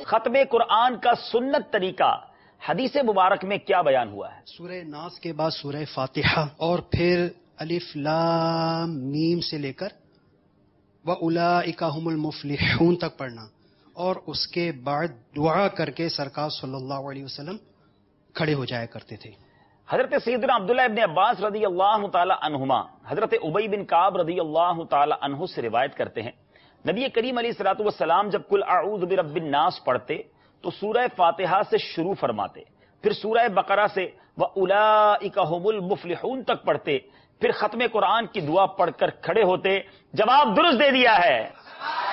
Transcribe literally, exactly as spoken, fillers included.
खत्म कुरान का सुन्नत तरीका हदीस मुबारक में क्या बयान हुआ है? सूरह नास के बाद सूरह फातिहा और फिर अलिफ लाम मीम से लेकर व उलाइका हुमुल मुफ्लिहून तक पढ़ना और उसके बाद दुआ करके सरकार सल्लल्लाहु अलैहि वसल्लम खड़े हो जाया करते थे। हजरत सैयदना अब्दुल्लाह इब्न अब्बास रदी अल्लाह ताला अन्हुमा हजरत उबई बिन काब रदी अल्लाह ताला अन्हु से रिवायत करते हैं, नबी करीम अलैहिस्सलातु वस्सलाम जब कुल अऊज़ु बिरब्बिन नास पढ़ते तो सूरह फातिहा से शुरू फरमाते, फिर सूरह बकरा से व उलाइका हुमुल मुफ्लिहून तक पढ़ते, फिर खत्म कुरान की दुआ पढ़कर खड़े होते। जवाब दुरुस्त दे दिया है।